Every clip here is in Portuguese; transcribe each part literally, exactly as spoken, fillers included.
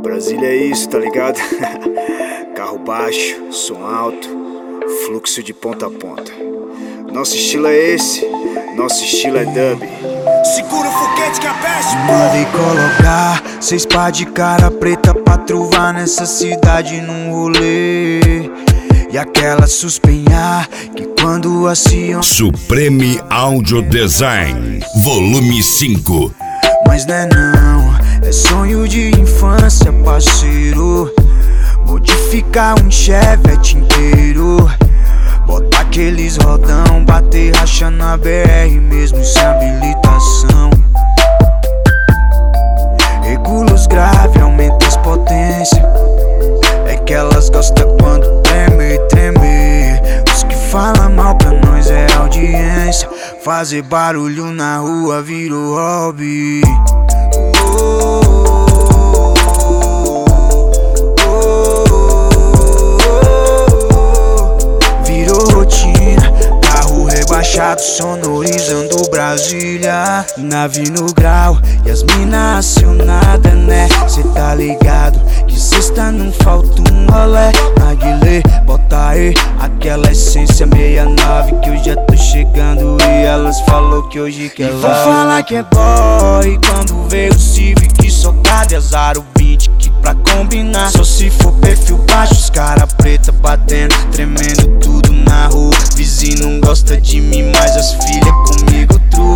Brasília é isso, tá ligado? Carro baixo, som alto, fluxo de ponta a ponta. Nosso estilo é esse, nosso estilo é dub. Segura o foguete que a peste, pô! Mandei colocar seis pá de cara preta pra truvar nessa cidade num rolê. E aquela suspenhar que quando aciona Supreme Audio Design, volume cinco. Mas não é não, é sonho de infância, parceiro. Modificar um Chevette inteiro, botar aqueles rodão, bater racha na B R mesmo sem habilitação. Regula os graves, aumenta as potências. É que elas gostam quando treme, treme. Os que falam mal pra nós é audiência. Fazer barulho na rua virou hobby. Sonorizando Brasília, nave no grau e as mina acionada, né? Cê tá ligado que sexta não falta um rolé. Naguilê, bota aí aquela essência sessenta e nove que eu já tô chegando e elas falou que hoje quer lá. Vou falar que é boy quando vê o Civic socado e azar o vinte que pra combinar. Só se for perfil baixo, os cara preta batendo, tremendo tudo na rua. Vizinho não gosta de mim, mas as filhas comigo trua.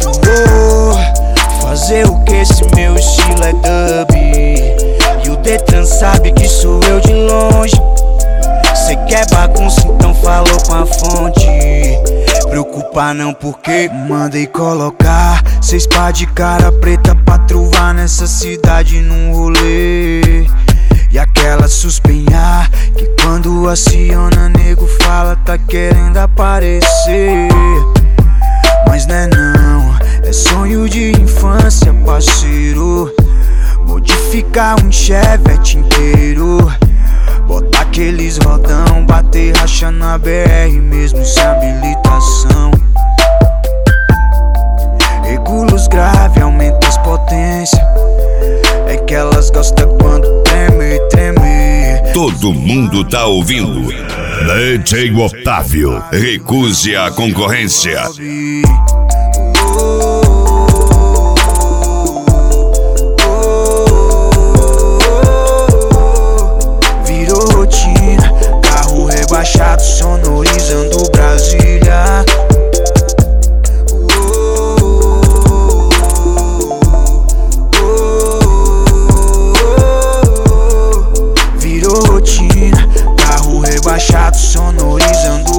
Vou fazer o que esse meu estilo é dub. E o Detran sabe que sou eu de longe. Cê quer bagunça, então falou com a fonte. Preocupar não porque mandei colocar seis pá de cara preta pra truvar nessa cidade num rolê. E aquela suspenhar que quando aciona nego fala tá querendo aparecer. Mas não é não, é sonho de infância, parceiro. Modificar um Chevette inteiro, botar aqueles rodão, bater racha na B R mesmo sem habilitação. Regula os graves, aumenta as potências. É que elas gostam quando treme, treme. Todo mundo tá ouvindo D J Otávio, recuse a concorrência. Virou rotina, carro rebaixado, sonorizando Brasília. Virou rotina, carro rebaixado, sonorizando